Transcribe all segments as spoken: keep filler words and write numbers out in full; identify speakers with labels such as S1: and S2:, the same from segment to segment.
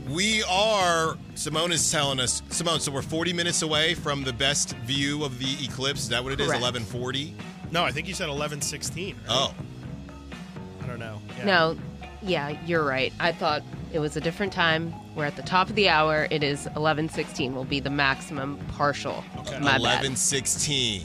S1: We are, Simone is telling us, Simone, so we're forty minutes away from the best view of the eclipse. Is that what it is,
S2: Correct.
S1: eleven forty?
S3: No, I think you said eleven sixteen. Right?
S1: Oh.
S3: I don't know. Yeah.
S2: No, yeah, you're right. I thought it was a different time. We're at the top of the hour. It is eleven sixteen will be the maximum partial.
S3: Okay.
S2: My
S1: eleven
S2: bad.
S1: sixteen.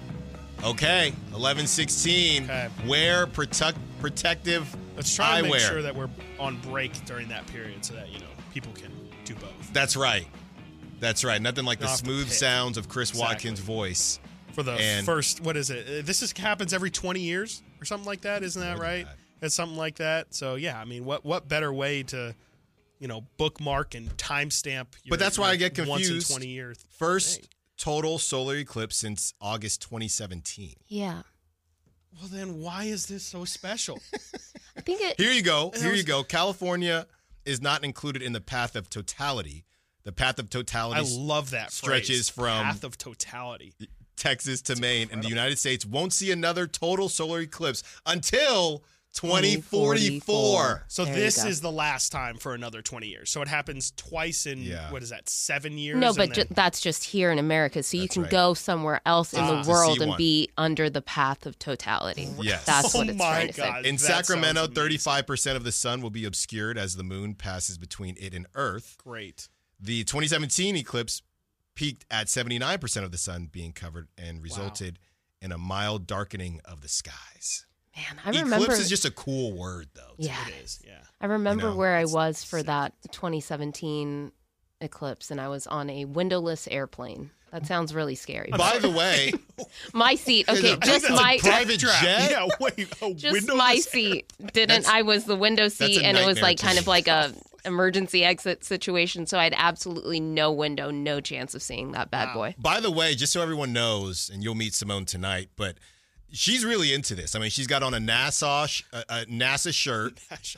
S1: Okay, eleven sixteen.
S3: Okay.
S1: Wear protect, protective
S3: Let's try to make
S1: eyewear.
S3: sure that we're on break during that period so that, you know, people can do both.
S1: That's right. That's right. Nothing like the
S3: Not off the
S1: smooth
S3: pit.
S1: sounds of Chris
S3: Exactly.
S1: Watkins' voice.
S3: For the
S1: And-
S3: first, what is it? Uh, This is happens every twenty years or something like that, isn't that
S1: More than
S3: right?
S1: that.
S3: It's something like that. So, yeah, I mean, what what better way to, you know, bookmark and timestamp your
S1: But that's why I
S3: your
S1: get
S3: once in
S1: confused.
S3: twenty years.
S1: First
S3: thing.
S1: total solar eclipse since August twenty seventeen.
S2: Yeah.
S3: Well, then why is this so special?
S2: I think it.
S1: Here you go.
S3: And I
S1: Here you
S3: was-
S1: go. California is not included in the path of totality. The path of totality
S3: I love that
S1: stretches
S3: phrase,
S1: from-
S3: path of totality.
S1: Texas to Maine, and the
S3: incredible.
S1: United States won't see another total solar eclipse until twenty forty-four.
S3: So
S2: There you
S3: this
S2: go.
S3: is the last time for another twenty years. So it happens twice in,
S1: Yeah.
S3: what is that, seven years?
S2: No,
S3: And
S2: but
S3: then-
S2: ju- that's just here in America. So you
S1: That's
S2: can
S1: right.
S2: go somewhere else in
S3: Ah.
S2: the
S3: To
S2: world
S1: see
S2: and
S1: one.
S2: be under the path of totality.
S1: Yes.
S2: That's
S3: Oh
S2: what it's
S3: my
S2: trying to say.
S3: God.
S1: In
S3: That
S1: Sacramento,
S3: sounds amazing.
S1: thirty-five percent of the sun will be obscured as the moon passes between it and Earth.
S3: Great.
S1: The twenty seventeen eclipse peaked at seventy-nine percent of the sun being covered and resulted in a mild darkening of the skies.
S2: Man, I remember.
S1: Eclipse is just a cool word, though.
S2: yeah.
S3: It is, yeah.
S2: I remember
S1: You know,
S2: where I
S1: it's-
S2: was for that twenty seventeen eclipse, and I was on a windowless airplane. That sounds really scary. but
S1: By the way,
S2: my seat, okay,
S1: a-
S2: just
S1: that's a
S2: my
S1: private
S3: Strap.
S1: jet?
S3: Yeah, wait. A
S2: just
S3: windowless
S2: my
S3: air-
S2: seat didn't.
S1: That's-
S2: I was the window seat,
S1: a
S2: and it was
S1: nightmare
S2: like
S1: to
S2: kind
S1: me.
S2: of like a emergency exit situation. So I had absolutely no window, no chance of seeing that bad
S3: Wow.
S2: boy.
S1: by the way, just so everyone knows, and you'll meet Simone tonight, but she's really into this. I mean, she's got on a Nassau, sh- a, a NASA shirt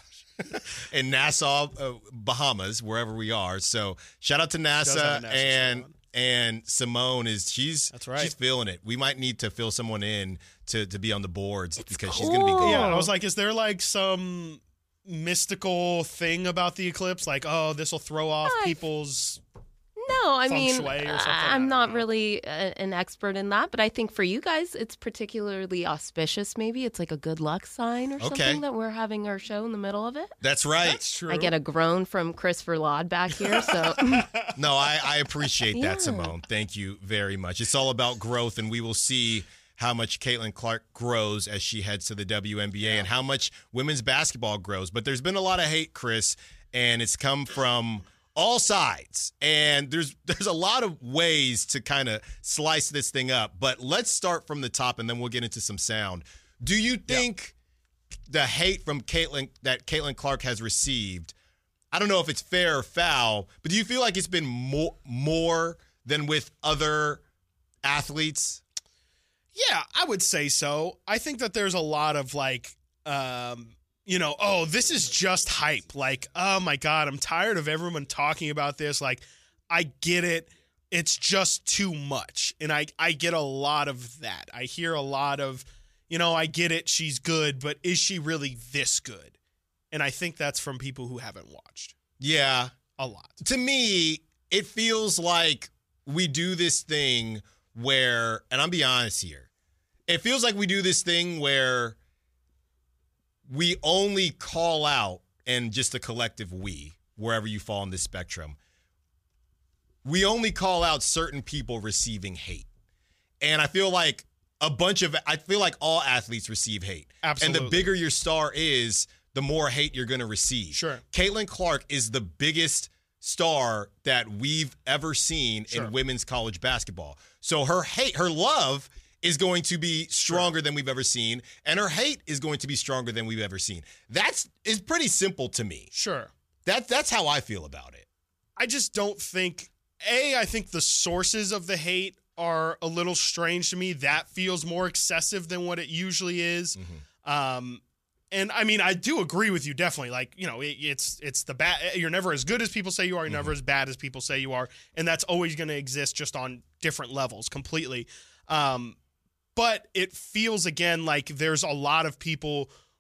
S1: in Nassau, uh, Bahamas, wherever we are. So shout out to
S3: does have
S1: NASA
S3: a NASA
S1: and
S3: shirt on.
S1: and Simone is she's
S3: That's right.
S1: she's feeling it. We might need to fill someone in to to be on the boards because she's going to be
S2: cool.
S1: going.
S3: Yeah, I was like, is there like some mystical thing about the eclipse? Like, oh, this will throw off
S2: I-
S3: people's.
S2: No, I
S3: Feng
S2: mean,
S3: shui or
S2: I-
S3: something? I
S2: I'm
S3: don't
S2: not
S3: know.
S2: really a, an expert in that, but I think for you guys, it's particularly auspicious. Maybe it's like a good luck sign or
S1: Okay.
S2: something that we're having our show in the middle of it.
S1: That's right.
S3: That's true.
S2: I get a groan from Christopher Laud back here, so
S1: No, I, I appreciate that,
S2: Yeah.
S1: Simone. Thank you very much. It's all about growth, and we will see how much Caitlin Clark grows as she heads to the W N B A and how much women's basketball grows. But there's been a lot of hate, Chris, and it's come from all sides. And there's there's a lot of ways to kind of slice this thing up. But let's start from the top, and then we'll get into some sound. Do you think the hate from Caitlin that Caitlin Clark has received, I don't know if it's fair or foul, but do you feel like it's been more more than with other athletes?
S3: Yeah, I would say so. I think that there's a lot of like, um, you know, oh, this is just hype. Like, oh my God, I'm tired of everyone talking about this. Like, I get it. It's just too much. And I, I get a lot of that. I hear a lot of, you know, I get it. She's good, but is she really this good? And I think that's from people who haven't watched
S1: Yeah.
S3: a lot.
S1: To me, it feels like we do this thing where, and I'm be honest here, it feels like we do this thing where we only call out, and just a collective we, wherever you fall on this spectrum, we only call out certain people receiving hate. And I feel like a bunch of, I feel like all athletes receive hate.
S3: Absolutely.
S1: And the bigger your star is, the more hate you're going to receive.
S3: Sure.
S1: Caitlin Clark is the biggest star that we've ever seen
S3: Sure.
S1: in women's college basketball. So her hate, her love is going to be stronger than we've ever seen, and her hate is going to be stronger than we've ever seen. That's is pretty simple to me.
S3: Sure.
S1: That that's how I feel about it.
S3: I just don't think, A, I think the sources of the hate are a little strange to me. That feels more excessive than what it usually is. Um, and I mean, I do agree with you definitely. Like, you know, it, it's it's the bad. You're never as good as people say you are. You're never as bad as people say you are, and that's always going to exist, just on different levels, completely. Um, but it feels again like there's a lot of people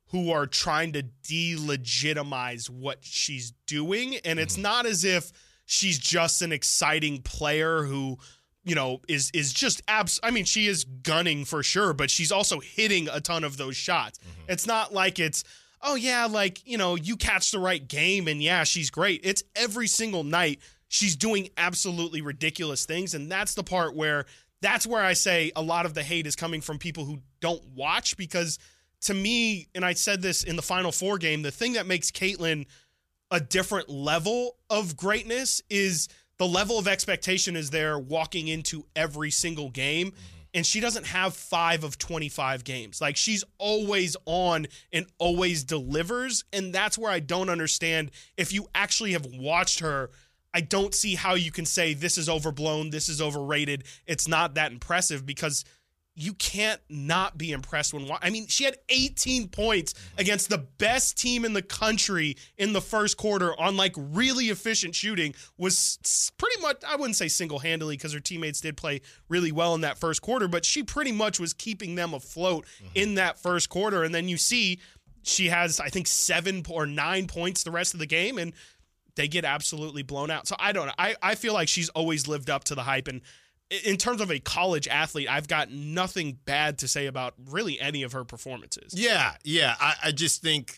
S3: who are trying to delegitimize what she's doing. And it's mm-hmm. not as if she's just an exciting player who, you know, is is just abs. I mean, she is gunning for sure, but she's also hitting a ton of those shots. Mm-hmm. It's not like it's, oh yeah, like, you know, you catch the right game and yeah, she's great. It's every single night she's doing absolutely ridiculous things. And that's the part where that's where I say a lot of the hate is coming from people who don't watch, because to me, and I said this in the Final Four game, the thing that makes Caitlin a different level of greatness is the level of expectation is there walking into every single game. Mm-hmm. And she doesn't have five of twenty-five games. Like, she's always on and always delivers. And that's where I don't understand. If you actually have watched her, I don't see how you can say this is overblown, this is overrated. It's not that impressive, because you can't not be impressed when, I mean, she had eighteen points against the best team in the country in the first quarter on like really efficient shooting. Was pretty much, I wouldn't say single-handedly, because her teammates did play really well in that first quarter, but she pretty much was keeping them afloat mm-hmm. in that first quarter. And then you see she has, I think, seven or nine points the rest of the game, and they get absolutely blown out. So I don't know. I, I feel like she's always lived up to the hype. And in terms of a college athlete, I've got nothing bad to say about really any of her performances.
S1: Yeah, yeah. I, I just think,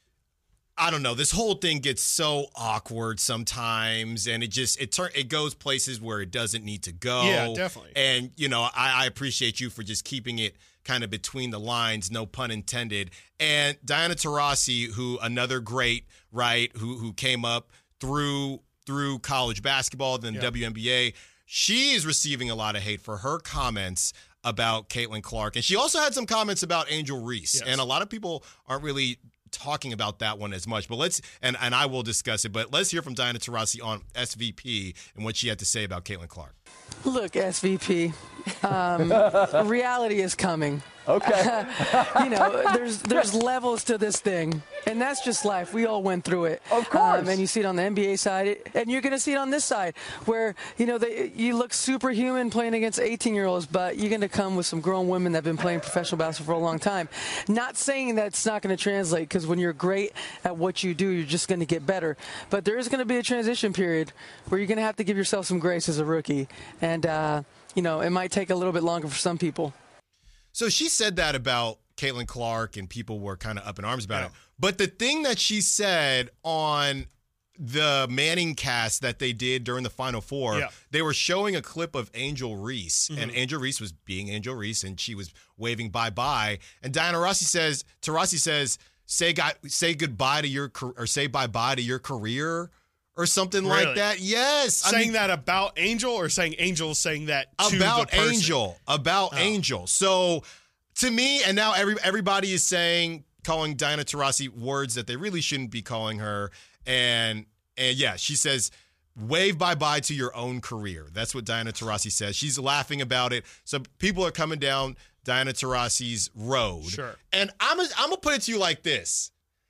S1: I don't know, this whole thing gets so awkward sometimes, and it just, it turn, it goes places where it doesn't need to go.
S3: Yeah, definitely.
S1: And, you know, I, I appreciate you for just keeping it kind of between the lines, no pun intended. And Diana Taurasi, who another great, right, who who came up through through college basketball, then the yeah. W N B A, she is receiving a lot of hate for her comments about Caitlin Clark. And she also had some comments about Angel Reese. Yes. And a lot of people aren't really talking about that one as much. But let's, and, and I will discuss it, but let's hear from Diana Taurasi on S V P and what she had to say about Caitlin Clark.
S4: Look, S V P, um, reality is coming.
S5: Okay.
S4: you know, there's there's levels to this thing, and that's just life. We all went through it.
S5: Of course.
S4: Um, and you see it on the N B A side, and you're going to see it on this side, where, you know, they, you look superhuman playing against eighteen-year-olds, but you're going to come with some grown women that have been playing professional basketball for a long time. Not saying that it's not going to translate, because when you're great at what you do, you're just going to get better. But there is going to be a transition period where you're going to have to give yourself some grace as a rookie. And, uh, you know, it might take a little bit longer for some people.
S1: So she said that about Caitlin Clark, and people were kind of up in arms about yeah. it. But the thing that she said on the Manning cast that they did during the Final Four, yeah. they were showing a clip of Angel Reese, mm-hmm. and Angel Reese was being Angel Reese, and she was waving bye-bye. And Diana Taurasi says, Taurasi says, say, God, say goodbye to your, or say bye-bye to your career, or something
S3: really?
S1: like that. Yes.
S3: Saying
S1: I mean,
S3: that about Angel, or saying Angel saying that to
S1: about
S3: the person?
S1: Angel. About oh. Angel. So to me, and now every everybody is saying, calling Diana Taurasi words that they really shouldn't be calling her. And and yeah, she says, wave bye-bye to your own career. That's what Diana Taurasi says. She's laughing about it. So people are coming down Diana Taurasi's road.
S3: Sure.
S1: And I'm I'm going to put it to you like this.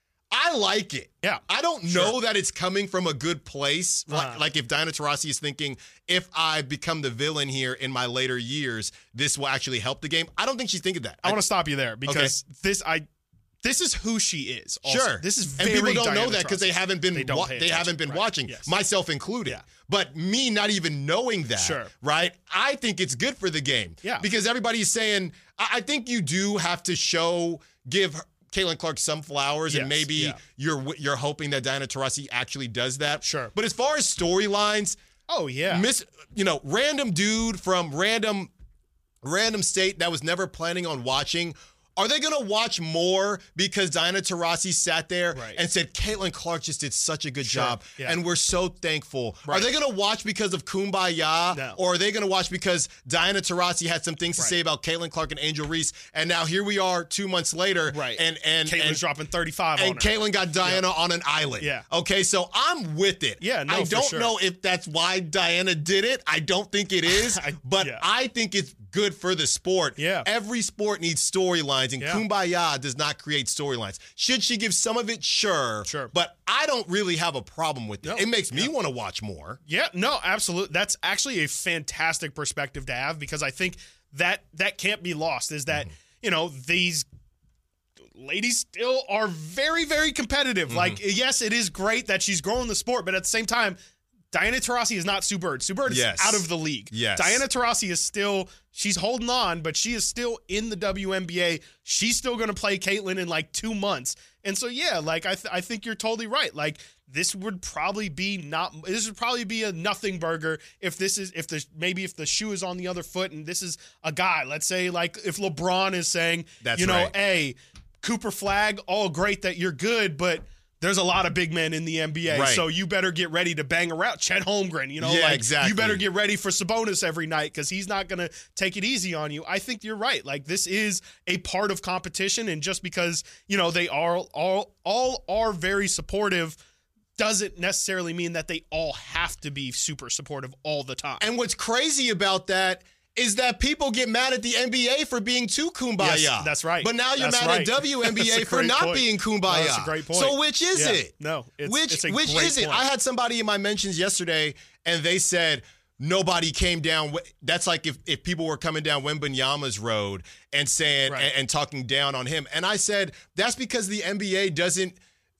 S1: I like it.
S3: Yeah.
S1: I don't
S3: sure.
S1: know that it's coming from a good place.
S3: Uh-huh.
S1: Like, like if Diana Taurasi is thinking, if I become the villain here in my later years, this will actually help the game. I don't think she's thinking that.
S3: I, I want to stop you there, because okay. this I this is who she is. Also.
S1: Sure.
S3: This is very
S1: and people don't
S3: Diana
S1: know that because they haven't been
S3: they, don't
S1: wa-
S3: pay
S1: they haven't been
S3: right.
S1: watching,
S3: yes.
S1: myself included.
S3: Yeah.
S1: But me not even knowing that,
S3: sure.
S1: right? I think it's good for the game.
S3: Yeah.
S1: Because everybody's saying, I, I think you do have to show, give her, Caitlin Clark some flowers, yes, and maybe
S3: yeah.
S1: you're you're hoping that Diana Taurasi actually does that.
S3: Sure.
S1: But as far as storylines,
S3: oh yeah,
S1: miss you know, random dude from random random state that was never planning on watching. Are they going to watch more because Diana Taurasi sat there
S3: right.
S1: and said, Caitlin Clark just did such a good
S3: sure.
S1: job,
S3: yeah.
S1: and we're so thankful?
S3: Right.
S1: Are they going to watch because of Kumbaya?
S3: No.
S1: Or are they going to watch because Diana Taurasi had some things to
S3: right.
S1: say about Caitlin Clark and Angel Reese, and now here we are two months later,
S3: right.
S1: and and
S3: Caitlin's
S1: and,
S3: dropping thirty-five
S1: and
S3: on her.
S1: Caitlin got Diana
S3: yeah.
S1: on an island.
S3: Yeah.
S1: Okay, so I'm with it.
S3: Yeah, no,
S1: I
S3: for
S1: don't
S3: sure.
S1: know if that's why Diana did it. I don't think it is,
S3: I,
S1: but
S3: yeah.
S1: I think it's good for the sport.
S3: Yeah.
S1: Every sport needs storylines, and
S3: yeah.
S1: Kumbaya does not create storylines. Should she give some of it? Sure.
S3: Sure.
S1: But I don't really have a problem with it.
S3: No.
S1: It makes me
S3: yeah.
S1: want to watch more.
S3: Yeah, no, absolutely. That's actually a fantastic perspective to have, because I think that that can't be lost, is that, mm. you know, these ladies still are very, very competitive. Mm-hmm. Like, yes, it is great that she's growing the sport, but at the same time, Diana Taurasi is not Sue Bird. Sue Bird is
S1: yes.
S3: out of the league.
S1: Yes.
S3: Diana Taurasi is still, she's holding on, but she is still in the W N B A. She's still going to play Caitlin in like two months. And so, yeah, like, I, th- I think you're totally right. Like, this would probably be not, this would probably be a nothing burger if this is, if the, maybe if the shoe is on the other foot and this is a guy, let's say, like, if LeBron is saying,
S1: That's
S3: you know,
S1: right.
S3: hey, Cooper Flag, all great that you're good, but there's a lot of big men in the N B A,
S1: right.
S3: so you better get ready to bang around. Chet Holmgren, you know,
S1: yeah,
S3: like
S1: exactly.
S3: you better get ready for Sabonis every night because he's not going to take it easy on you. I think you're right. Like, this is a part of competition, and just because, you know, they are all all are very supportive doesn't necessarily mean that they all have to be super supportive all the time.
S1: And what's crazy about that is that people get mad at the N B A for being too kumbaya.
S3: Yes, that's right.
S1: But now you're
S3: That's
S1: mad
S3: right.
S1: at W N B A for
S3: great
S1: not
S3: point.
S1: being kumbaya.
S3: No, that's a great point.
S1: So which is
S3: Yeah.
S1: it?
S3: No, it's,
S1: which
S3: it's a
S1: which
S3: great
S1: is it?
S3: point.
S1: I had somebody in my mentions yesterday, and they said nobody came down. That's like if, if people were coming down Wembanyama's road and saying
S3: Right.
S1: and, and talking down on him. And I said that's because the N B A doesn't.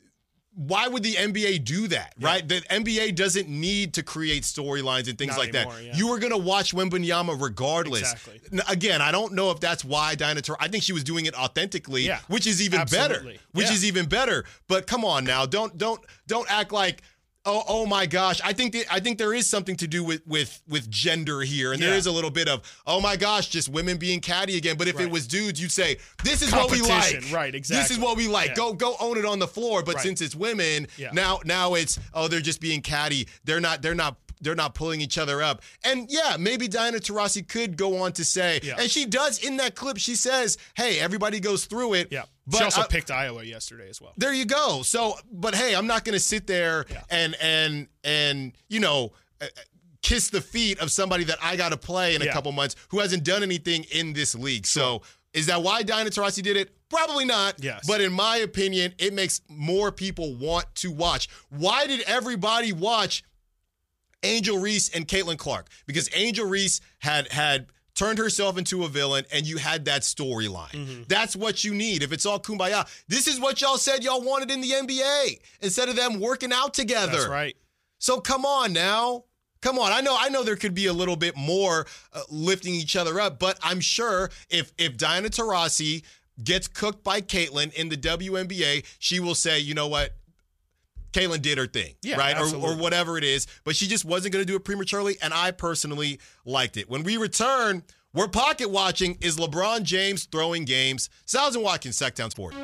S1: Why would the N B A do that,
S3: Yeah.
S1: right? The N B A doesn't need to create storylines and things
S3: Not
S1: like
S3: anymore,
S1: that.
S3: yeah.
S1: You were going to watch Wembanyama regardless.
S3: Exactly.
S1: N- Again, I don't know if that's why Diana Taurasi, I think she was doing it authentically,
S3: Yeah.
S1: which is even
S3: Absolutely.
S1: better. Which
S3: Yeah.
S1: is even better. But come on now, don't don't don't act like oh oh my gosh. I think that, I think there is something to do with with with gender here, and there
S3: Yeah.
S1: is a little bit of oh my gosh, just women being catty again. But if
S3: Right.
S1: it was dudes, you'd say this is what we
S3: Competition.
S1: like.
S3: Right,
S1: This
S3: exactly.
S1: is what we like.
S3: Yeah.
S1: Go go own it on the floor. But
S3: Right.
S1: since it's women,
S3: Yeah.
S1: now now it's oh they're just being catty. They're not they're not they're not pulling each other up. And yeah, maybe Diana Taurasi could go on to say,
S3: Yeah.
S1: and she does in that clip. She says, "Hey, everybody goes through it."
S3: Yeah.
S1: But
S3: she also
S1: I-
S3: picked Iowa yesterday as well.
S1: there you go. So, but hey, I'm not going to sit there
S3: Yeah.
S1: and and and you know uh, kiss the feet of somebody that I got to play in a
S3: Yeah.
S1: couple months who hasn't done anything in this league. So, is that why Diana Taurasi did it? Probably not.
S3: Yes.
S1: But in my opinion, it makes more people want to watch. Why did everybody watch Angel Reese and Caitlin Clark? Because Angel Reese had had turned herself into a villain, and you had that storyline.
S3: Mm-hmm.
S1: That's what you need. If it's all kumbaya, this is what y'all said y'all wanted in the N B A instead of them working out together.
S3: That's right.
S1: So come on now. Come on. I know I know there could be a little bit more uh, lifting each other up, but I'm sure if if Diana Taurasi gets cooked by Caitlin in the W N B A, she will say, you know what? Caitlin did her thing,
S3: Yeah,
S1: right? Or,
S3: absolutely.
S1: or whatever it is, but she just wasn't going to do it prematurely, and I personally liked it. When we return, we're pocket watching. Is LeBron James throwing games? Sal's and Watkins, Sacktown Sport.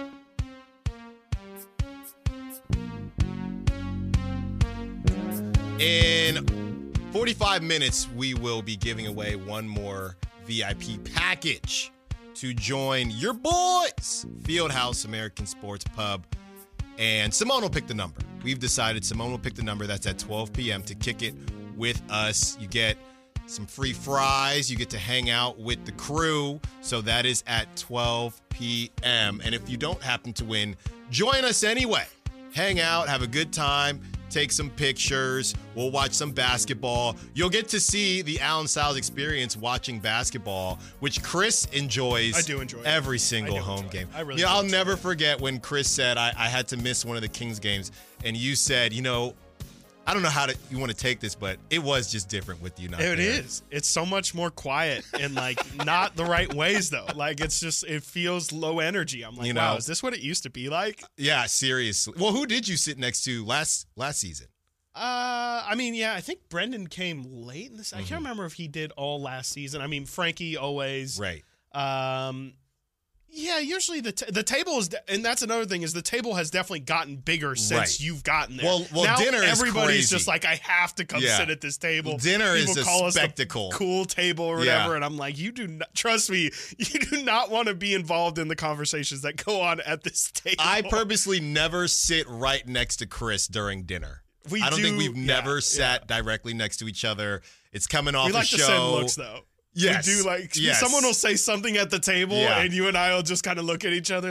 S1: In forty-five minutes, we will be giving away one more V I P package to join your boys, Fieldhouse American Sports Pub. And Simone will pick the number. We've decided Simone will pick the number. That's at twelve p.m. to kick it with us. You get some free fries. You get to hang out with the crew. So that is at twelve p.m. And if you don't happen to win, join us anyway. Hang out, have a good time, take some pictures. We'll watch some basketball. You'll get to see the Allen Styles experience watching basketball, which Chris enjoys.
S3: I do enjoy it.
S1: every single
S3: I do
S1: home
S3: enjoy it.
S1: game.
S3: I really
S1: Yeah,
S3: do
S1: I'll
S3: enjoy
S1: never forget when Chris said I, I had to miss one of the Kings games, and you said, you know, I don't know how to you want to take this, but it was just different with you not
S3: It
S1: there.
S3: is. It's so much more quiet and like not the right ways though. Like it's just it feels low energy. I'm like,
S1: You
S3: wow,
S1: know.
S3: is this what it used to be like?
S1: Yeah, seriously. Well, who did you sit next to last last season?
S3: Uh, I mean, yeah, I think Brendan came late in this. I
S1: Mm-hmm.
S3: can't remember if he did all last season. I mean, Frankie always.
S1: Right.
S3: Um, yeah, usually the t- the table is, de- and that's another thing is the table has definitely gotten bigger since
S1: Right.
S3: you've gotten there.
S1: Well- well,
S3: now
S1: dinner is
S3: everybody's
S1: crazy.
S3: just like, I have to come
S1: Yeah.
S3: sit at this table.
S1: Dinner is
S3: People
S1: a
S3: call us the
S1: spectacle.
S3: cool table or
S1: Yeah.
S3: whatever, and I'm like, you do not trust me. You do not want to be involved in the conversations that go on at this table.
S1: I purposely never sit right next to Chris during dinner.
S3: We
S1: I don't think
S3: do-
S1: we've
S3: yeah,
S1: never
S3: yeah.
S1: sat directly next to each other. It's coming off
S3: we like
S1: a show.
S3: to send looks though.
S1: Yes.
S3: We do like
S1: Yes.
S3: someone will say something at the table
S1: Yeah.
S3: and you and I will just kind of look at each other like,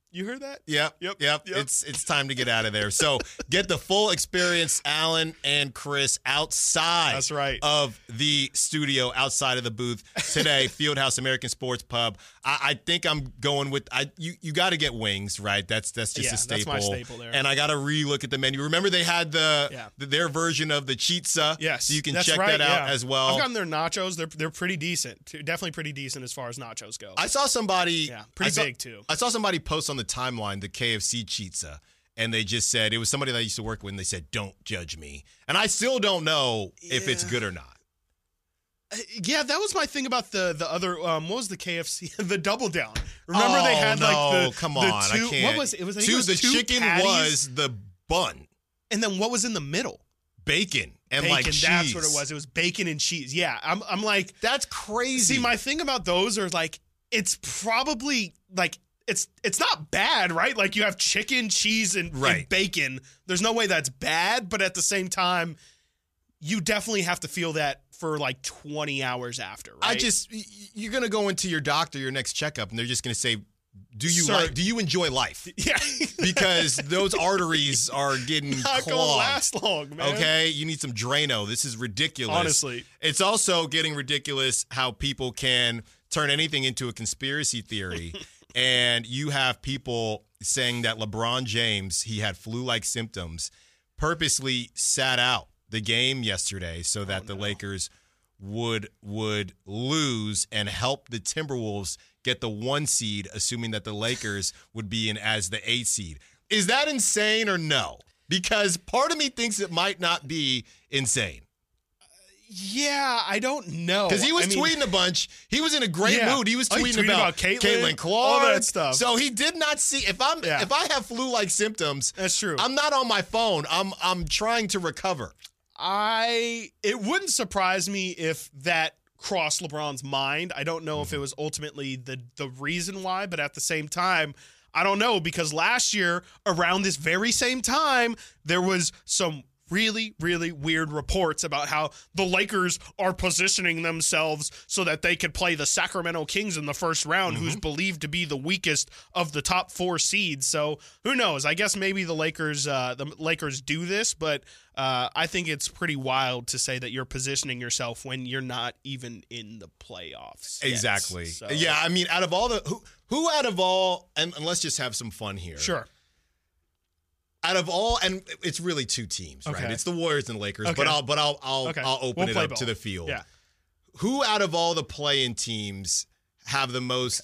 S3: You heard that?
S1: Yep,
S3: Yep,
S1: yep.
S3: yep.
S1: It's it's time to get out of there. So get the full experience, Alan and Chris, outside
S3: That's right.
S1: of the studio, outside of the booth today, Fieldhouse American Sports Pub. I, I think I'm going with I. You you got to get wings, right? That's that's just
S3: Yeah,
S1: a staple.
S3: that's my staple there.
S1: And I got to re-look at the menu. Remember they had the,
S3: Yeah.
S1: the their version of the chizza.
S3: Yes,
S1: so you can
S3: that's
S1: check
S3: right,
S1: that out
S3: yeah.
S1: as well.
S3: I've gotten their nachos. They're they're pretty decent. Definitely pretty decent as far as nachos go.
S1: I saw somebody.
S3: Yeah, pretty
S1: I saw-
S3: big, too.
S1: I saw somebody post on the timeline the K F C pizza, and they just said it was somebody that I used to work with. And they said, "Don't judge me," and I still don't know if it's
S3: Yeah.
S1: good or not.
S3: Uh, yeah, that was my thing about the the other. Um, what was the K F C? The Double Down. Remember
S1: oh,
S3: they had
S1: no,
S3: like the
S1: come
S3: the
S1: on,
S3: two,
S1: I can't.
S3: What was it? It was, I think
S1: two,
S3: it was
S1: the
S3: two
S1: chicken
S3: patties,
S1: was the bun,
S3: and then what was in the middle?
S1: bacon, and
S3: Bacon.
S1: like cheese.
S3: That's what it was. It was bacon and cheese. Yeah, I'm I'm like,
S1: That's crazy.
S3: see, my thing about those are like, it's probably like. It's it's not bad, right? Like you have chicken, cheese, and,
S1: Right.
S3: and bacon. There's no way that's bad, but at the same time, you definitely have to feel that for like twenty hours after, right?
S1: I just y- y- you're gonna go into your doctor your next checkup, and they're just gonna say, "Do you
S3: Sir-
S1: like? Do you enjoy life?"
S3: yeah,
S1: Because those arteries are getting
S3: not
S1: clogged.
S3: gonna last long, man.
S1: Okay, you need some Drano. This is ridiculous.
S3: Honestly.
S1: It's also getting ridiculous how people can turn anything into a conspiracy theory. And you have people saying that LeBron James, he had flu-like symptoms, purposely sat out the game yesterday so that
S3: Oh,
S1: the
S3: no.
S1: Lakers would would lose and help the Timberwolves get the one seed, assuming that the Lakers would be in as the eight seed. Is that insane or no? Because part of me thinks it might not be insane.
S3: Yeah, I don't know.
S1: Because he was
S3: I mean,
S1: tweeting a bunch. He was in a great
S3: Yeah.
S1: mood. He was
S3: Oh, he
S1: tweeting
S3: tweeted
S1: about,
S3: about Caitlyn,
S1: Caitlyn Clark,
S3: all that stuff.
S1: So he did not see. If I'm
S3: Yeah.
S1: if I have flu-like symptoms,
S3: That's true.
S1: I'm not on my phone. I'm I'm trying to recover.
S3: I it wouldn't surprise me if that crossed LeBron's mind. I don't know if
S1: Mm-hmm.
S3: it was ultimately the the reason why, but at the same time, I don't know because last year around this very same time there was some really, really weird reports about how the Lakers are positioning themselves so that they could play the Sacramento Kings in the first round,
S1: Mm-hmm.
S3: who's believed to be the weakest of the top four seeds. So who knows? I guess maybe the Lakers, uh, the Lakers do this, but uh, I think it's pretty wild to say that you're positioning yourself when you're not even in the playoffs. yet.
S1: Exactly.
S3: So-
S1: Yeah. I mean, out of all the who who out of all, and, and let's just have some fun here.
S3: Sure.
S1: Out of all, and it's really two teams, right?
S3: Okay.
S1: It's the Warriors and Lakers.
S3: Okay.
S1: But I'll but I'll I'll
S3: Okay.
S1: I'll open
S3: We'll
S1: it
S3: play
S1: up to
S3: ball.
S1: the field.
S3: Yeah.
S1: Who out of all the play-in teams have the most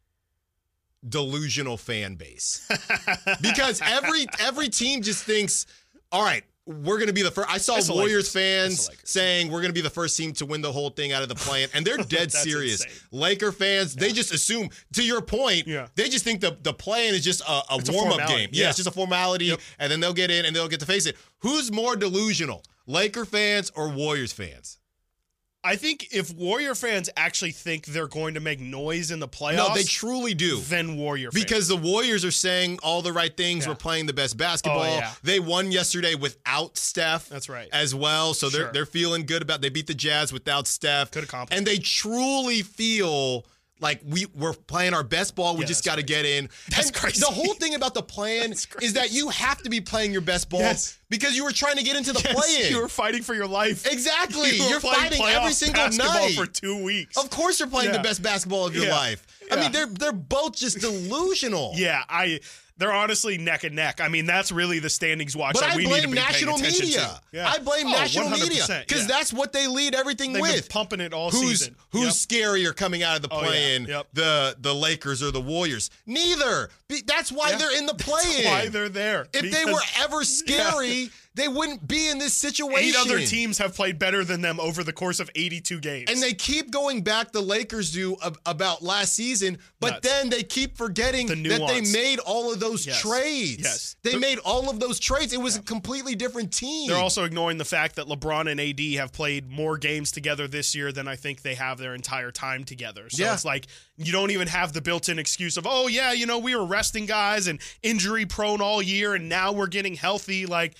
S1: delusional fan base? Because every every team just thinks, all right, we're going to be the first. I saw
S3: It's the
S1: Warriors
S3: Lakers. It's the
S1: fans
S3: Lakers.
S1: saying we're going to be the first team to win the whole thing out of the play-in, and they're dead
S3: That's
S1: serious.
S3: insane.
S1: Laker fans, they just assume, to your point,
S3: Yeah.
S1: they just think the, the play-in is just a, a
S3: It's a
S1: warm-up
S3: formality.
S1: game. Yeah,
S3: Yeah.
S1: it's just a formality,
S3: Yep.
S1: and then they'll get in and they'll get to face it. Who's more delusional, Laker fans or Warriors fans?
S3: I think if Warrior fans actually think they're going to make noise in the playoffs,
S1: No, they truly do.
S3: then Warrior fans.
S1: Because the Warriors are saying all the right things.
S3: Yeah.
S1: We're playing the best basketball.
S3: Oh, yeah.
S1: They won yesterday without Steph.
S3: That's right.
S1: As well. So they're
S3: Sure.
S1: they're feeling good about they beat the Jazz without Steph.
S3: Good accomplishment.
S1: And they truly feel like we, we're playing our best ball. We
S3: Yeah,
S1: just
S3: that's
S1: got to get in.
S3: That's
S1: and
S3: crazy.
S1: The whole thing about the plan
S3: That's
S1: is that you have to be playing your best ball
S3: Yes.
S1: because you were trying to get into the
S3: Yes,
S1: play-in.
S3: you were fighting for your life.
S1: Exactly.
S3: You were
S1: You're
S3: playing
S1: fighting
S3: playoff
S1: every single
S3: basketball
S1: night.
S3: for two weeks.
S1: Of course you're playing the
S3: Yeah.
S1: best basketball of your
S3: Yeah.
S1: life. I
S3: Yeah.
S1: mean, they're they're both just delusional.
S3: Yeah, I. They're honestly neck and neck. I mean, that's really the standings watch
S1: But
S3: that
S1: I
S3: we need to
S1: blame
S3: be
S1: national
S3: paying attention
S1: media.
S3: to. Yeah.
S1: I blame
S3: Oh,
S1: national media
S3: one hundred percent,
S1: because
S3: yeah.
S1: that's what they lead everything
S3: They've
S1: with.
S3: been pumping it all
S1: who's
S3: season.
S1: who's scarier coming out of the
S3: Oh, yeah.
S1: play-in,
S3: Yep.
S1: the the Lakers or the Warriors? Neither. Be- That's why
S3: Yeah.
S1: they're in the play-in.
S3: That's why they're there.
S1: if they
S3: Because
S1: were ever scary, they wouldn't be in this situation.
S3: eight other teams have played better than them over the course of eighty-two games.
S1: And they keep going back, the Lakers do, ab- about last season, but
S3: Nuts.
S1: then they keep forgetting
S3: The
S1: that they
S3: nuance.
S1: made all of those
S3: Yes.
S1: trades.
S3: Yes.
S1: They
S3: The-
S1: made all of those trades. It was a completely different team.
S3: They're also ignoring the fact that LeBron and A D have played more games together this year than I think they have their entire time together. So
S1: Yeah.
S3: it's like you don't even have the built-in excuse of, oh, yeah, you know, we were resting guys and injury prone all year and now we're getting healthy. Like, you know, if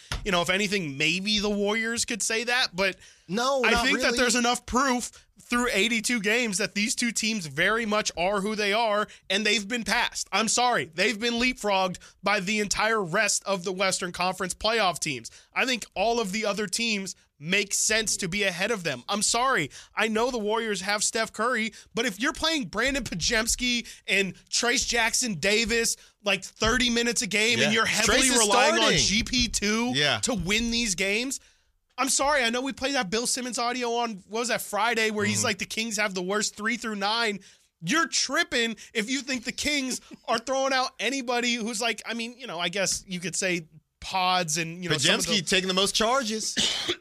S3: if anything, maybe the Warriors could say that, but
S1: No,
S3: I
S1: not
S3: think
S1: really.
S3: that there's enough proof through eighty-two games that these two teams very much are who they are, and they've been passed. I'm sorry. They've been leapfrogged by the entire rest of the Western Conference playoff teams. I think all of the other teams make sense to be ahead of them. I'm sorry. I know the Warriors have Steph Curry, but if you're playing Brandon Pajemski and Trace Jackson Davis like thirty minutes a game
S1: Yeah.
S3: and you're heavily
S1: Trace is
S3: relying on
S1: starting.
S3: G P two
S1: Yeah.
S3: to win these games, I'm sorry. I know we played that Bill Simmons audio on, what was that, Friday, where he's like, the Kings have the worst three through nine. You're tripping if you think the Kings are throwing out anybody who's like, I mean, you know, I guess you could say Pods and, you know, some of
S1: Pajemski
S3: the-
S1: taking the most charges.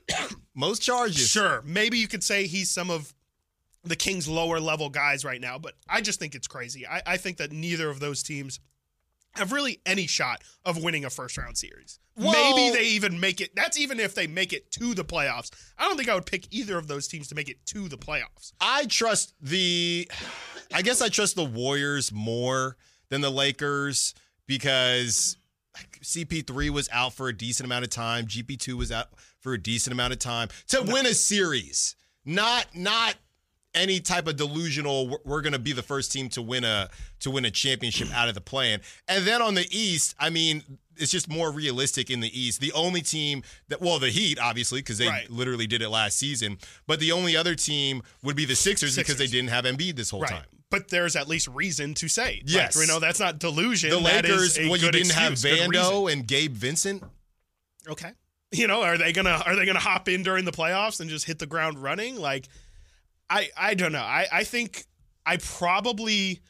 S1: most charges.
S3: Sure. Maybe you could say he's some of the Kings' lower level guys right now, but I just think it's crazy. I, I think that neither of those teams have really any shot of winning a first round series.
S1: Well-
S3: Maybe they even make it. That's even if they make it to the playoffs. I don't think I would pick either of those teams to make it to the playoffs.
S1: I trust the I guess I trust the Warriors more than the Lakers because C P three was out for a decent amount of time. G P two was out for a decent amount of time to win a series. Not not any type of delusional we're, we're going to be the first team to win a to win a championship out of the play-in. And then on the East, I mean, it's just more realistic in the East. The only team that, well, the Heat, obviously, because they
S3: Right.
S1: literally did it last season. But the only other team would be the Sixers, because they
S3: Sixers.
S1: didn't have Embiid this whole
S3: Right.
S1: time.
S3: But there's at least reason to say.
S1: Yes.
S3: Like, you know, that's not delusion.
S1: The
S3: That
S1: Lakers,
S3: is a
S1: when you
S3: good
S1: didn't have
S3: excuse, good reason.
S1: Vando and Gabe Vincent,
S3: Okay. You know, are they gonna are they gonna hop in during the playoffs and just hit the ground running? Like, I I don't know. I, I think I probably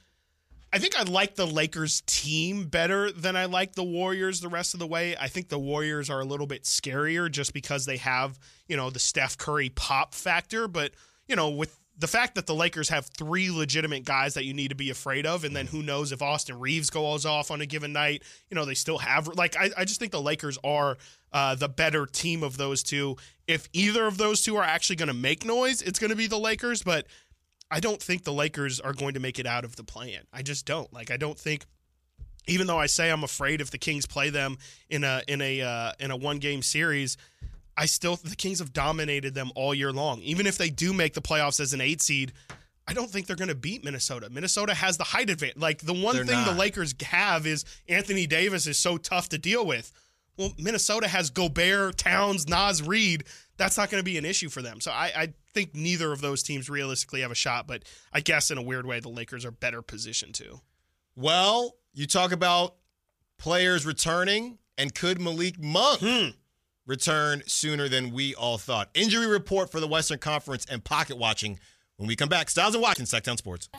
S3: I think I like the Lakers team better than I like the Warriors the rest of the way. I think the Warriors are a little bit scarier just because they have, you know, the Steph Curry pop factor. But, you know, with the fact that the Lakers have three legitimate guys that you need to be afraid of, and then who knows if Austin Reeves goes off on a given night, you know, they still have, like, I, I just think the Lakers are uh, the better team of those two. If either of those two are actually going to make noise, it's going to be the Lakers, but I don't think the Lakers are going to make it out of the play-in. I just don't. Like, I don't think, even though I say I'm afraid if the Kings play them in a in a uh, in a one-game series, I still the Kings have dominated them all year long. Even if they do make the playoffs as an eight seed, I don't think they're going to beat Minnesota. Minnesota has the height advantage. Like, the one
S1: They're
S3: thing the
S1: not.
S3: Lakers have is Anthony Davis is so tough to deal with. Well, Minnesota has Gobert, Towns, Naz Reid. That's not going to be an issue for them. So I, I think neither of those teams realistically have a shot, but I guess in a weird way, the Lakers are better positioned to.
S1: well, you talk about players returning, and could Malik Monk
S3: Hmm.
S1: return sooner than we all thought? Injury report for the Western Conference and pocket watching when we come back. Styles and Watkins, Sacktown Sports.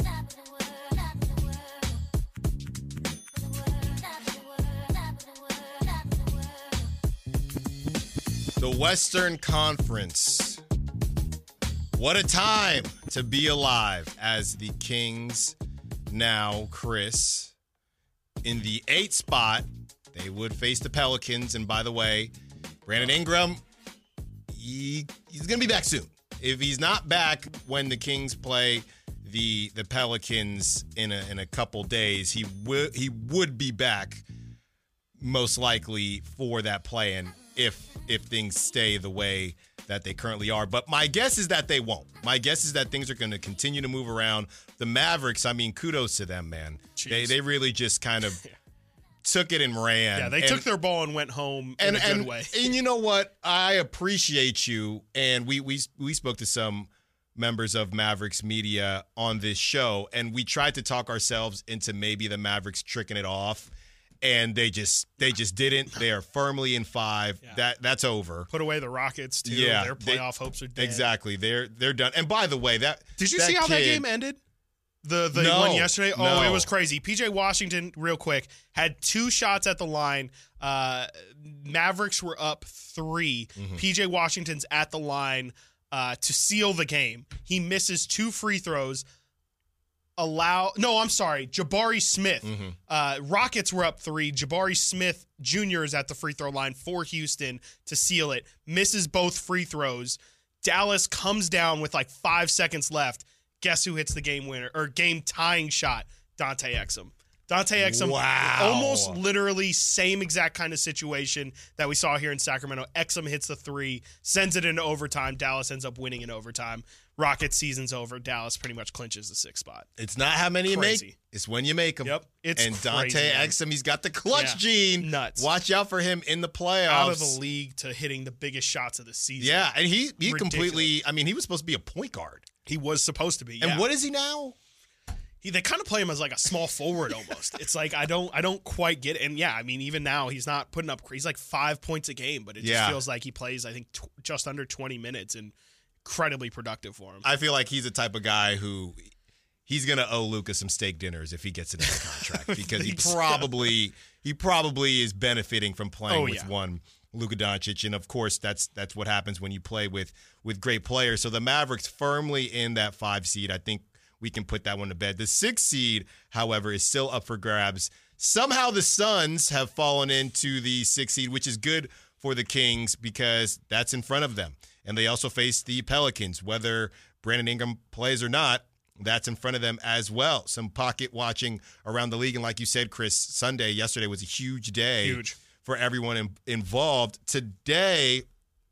S1: The Western Conference. What a time to be alive as the Kings now, Chris, in the eighth spot. They would face the Pelicans. And by the way, Brandon Ingram, he, he's going to be back soon. If he's not back when the Kings play the the Pelicans in a, in a couple days, he, will, he would be back most likely for that play-in if if things stay the way that they currently are. But my guess is that they won't. My guess is that things are going to continue to move around. The Mavericks, I mean, kudos to them, man. They
S3: Jeez.
S1: they really just kind of took it and ran.
S3: Yeah, they
S1: and,
S3: took their ball and went home
S1: and,
S3: in a good
S1: and,
S3: way.
S1: And you know what? I appreciate you. And we we we spoke to some members of Mavericks media on this show, and we tried to talk ourselves into maybe the Mavericks tricking it off. And they just they just didn't. They are firmly in five.
S3: Yeah.
S1: That that's over.
S3: Put away the Rockets, too.
S1: Yeah,
S3: Their
S1: they-
S3: playoff hopes are dead.
S1: Exactly. They're they're done. And by the way, that
S3: Did you
S1: that
S3: see how that
S1: kid-
S3: game ended? The the
S1: No,
S3: one yesterday? Oh,
S1: no.
S3: it was crazy. P J Washington, real quick, had two shots at the line. Uh, Mavericks were up three.
S1: Mm-hmm.
S3: P J Washington's at the line uh, to seal the game. He misses two free throws. Allow no, I'm sorry, Jabari Smith.
S1: Mm-hmm.
S3: Uh, Rockets were up three. Jabari Smith Junior is at the free throw line for Houston to seal it. Misses both free throws. Dallas comes down with like five seconds left. Guess who hits the game winner or game tying shot? Dante Exum. Dante Exum,
S1: Wow.
S3: almost literally same exact kind of situation that we saw here in Sacramento. Exum hits the three, sends it into overtime. Dallas ends up winning in overtime. Rockets season's over. Dallas pretty much clinches the sixth spot.
S1: It's not how many
S3: Crazy.
S1: you make. It's when you make them.
S3: Yep. It's
S1: and Dante
S3: crazy, man.
S1: Exum, he's got the clutch
S3: Yeah.
S1: gene.
S3: Nuts.
S1: Watch out for him in the playoffs.
S3: Out of the league to hitting the biggest shots of the season.
S1: Yeah, and he he
S3: Ridiculous.
S1: completely, I mean, he was supposed to be a point guard.
S3: He was supposed to be. Yeah.
S1: And what is he now?
S3: He, they kind of play him as like a small forward almost. It's like I don't I don't quite get it. And yeah, I mean even now he's not putting up. He's like five points a game, but it just
S1: Yeah.
S3: feels like he plays I think tw- just under twenty minutes and incredibly productive for him.
S1: I feel like he's the type of guy who he's gonna owe Luka some steak dinners if he gets into the contract because he probably he probably is benefiting from playing
S3: Oh,
S1: with
S3: yeah.
S1: one Luka Doncic, and of course that's that's what happens when you play with with great players. So the Mavericks firmly in that five seed. I think we can put that one to bed. The sixth seed, however, is still up for grabs. Somehow the Suns have fallen into the sixth seed, which is good for the Kings because that's in front of them. And they also face the Pelicans. Whether Brandon Ingram plays or not, that's in front of them as well. Some pocket watching around the league. And like you said, Chris, Sunday, yesterday was a huge day
S3: Huge.
S1: for everyone in, involved. Today,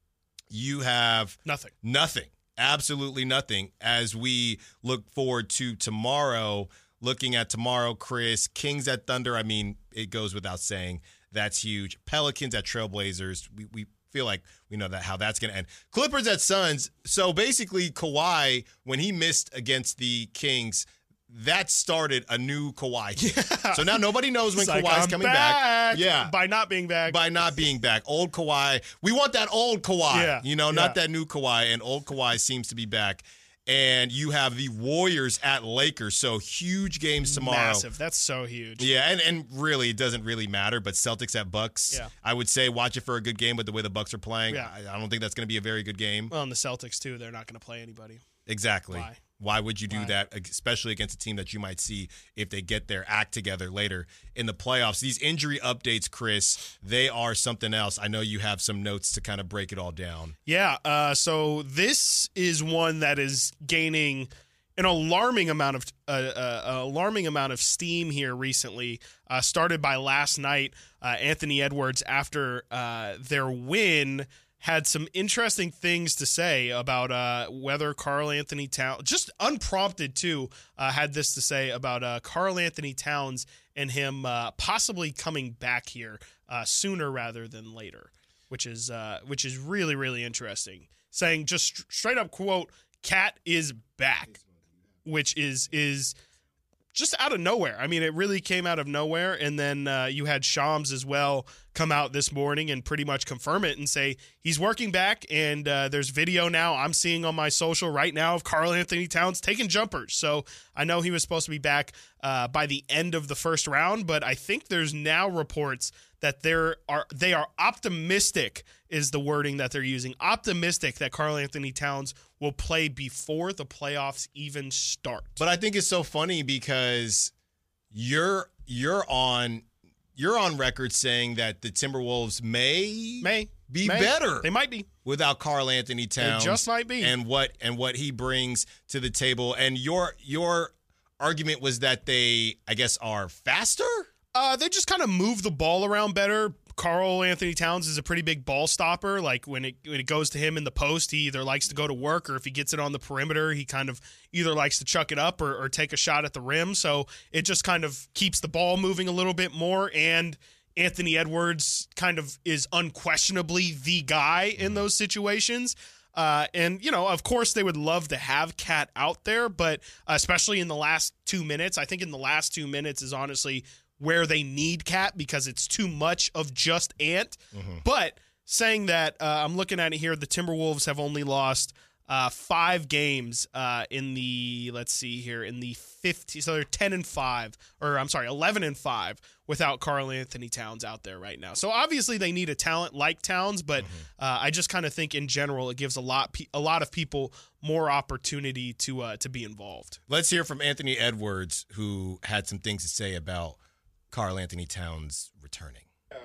S1: you have
S3: Nothing.
S1: nothing. Absolutely nothing as we look forward to tomorrow. Looking at tomorrow, Chris, Kings at Thunder. I mean, it goes without saying. That's huge. Pelicans at Trailblazers. We we feel like we know that how that's going to end. Clippers at Suns. So basically, Kawhi, when he missed against the Kings, that started a new Kawhi team.
S3: Yeah.
S1: So now nobody knows when
S3: It's like,
S1: Kawhi's
S3: I'm
S1: coming
S3: back.
S1: back. Yeah.
S3: By not being back.
S1: By not being back. Old Kawhi. We want that old Kawhi.
S3: Yeah,
S1: You know, not
S3: yeah.
S1: that new Kawhi. And old Kawhi seems to be back. And you have the Warriors at Lakers. So huge games tomorrow.
S3: Massive. That's so huge.
S1: Yeah, and, and really, it doesn't really matter. But Celtics at Bucks,
S3: Yeah.
S1: I would say watch it for a good game. But the way the Bucks are playing,
S3: Yeah.
S1: I, I don't think that's going to be a very good game.
S3: Well, and the Celtics too. They're not going to play anybody.
S1: Exactly.
S3: Why?
S1: Why would you do
S3: Why?
S1: that, especially against a team that you might see if they get their act together later in the playoffs? These injury updates, Chris, they are something else. I know you have some notes to kind of break it all down.
S3: Yeah. Uh, so this is one that is gaining an alarming amount of uh, uh, alarming amount of steam here recently. Uh, started by last night. Uh, Anthony Edwards, after uh, their win, had some interesting things to say about uh, whether Karl Anthony Towns, just unprompted too, uh, had this to say about uh, Karl Anthony Towns and him uh, possibly coming back here uh, sooner rather than later, which is uh, which is really, really interesting. Saying just straight up quote, "Cat is back," which is is just out of nowhere. I mean, it really came out of nowhere. And then uh, you had Shams as well come out this morning and pretty much confirm it and say he's working back. And uh, there's video now I'm seeing on my social right now of Karl Anthony Towns taking jumpers. So I know he was supposed to be back uh, by the end of the first round, but I think there's now reports that there are they are optimistic is the wording that they're using. Optimistic that Karl Anthony Towns will play before the playoffs even start.
S1: But I think it's so funny because you're you're on you're on record saying that the Timberwolves may
S3: May
S1: be
S3: May.
S1: better
S3: They might be.
S1: without Karl Anthony Towns.
S3: just might be.
S1: And what and what he brings to the table. And your your argument was that they, I guess, are faster?
S3: Uh, they just kind of move the ball around better. Karl Anthony Towns is a pretty big ball stopper. Like when it when it goes to him in the post, he either likes to go to work, or if he gets it on the perimeter, he kind of either likes to chuck it up or, or take a shot at the rim. So it just kind of keeps the ball moving a little bit more. And Anthony Edwards kind of is unquestionably the guy in those situations. Uh, and, you know, of course, they would love to have Cat out there, but especially in the last two minutes, I think in the last two minutes is honestly where they need Cat because it's too much of just Ant. Mm-hmm. But saying that, uh, I'm looking at it here, the Timberwolves have only lost uh, five games uh, in the, let's see here, in the fifteen, so they're ten and five, or I'm sorry, eleven and five without Karl Anthony Towns out there right now. So obviously they need a talent like Towns, but mm-hmm. uh, I just kind of think in general it gives a lot a lot of people more opportunity to uh, to be involved.
S1: Let's hear from Anthony Edwards, who had some things to say about Karl Anthony Towns returning.
S5: Um,